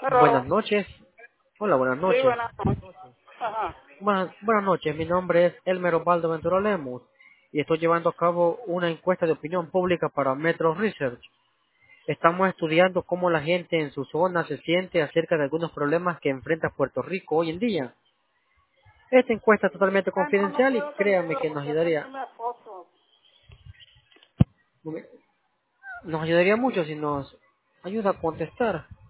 Buenas Pero, noches. Hola, buenas sí, noches. buenas noches. Ajá. Buenas noches. Mi nombre es Elmer Osvaldo Ventura Lemus y estoy llevando a cabo una encuesta de opinión pública para Metro Research. Estamos estudiando cómo la gente en su zona se siente acerca de algunos problemas que enfrenta Puerto Rico hoy en día. Esta encuesta es totalmente Ay, no, no confidencial y puedo créame atenderlo que porque tengo mi esposo. nos ayudaría mucho si nos ayuda a contestar.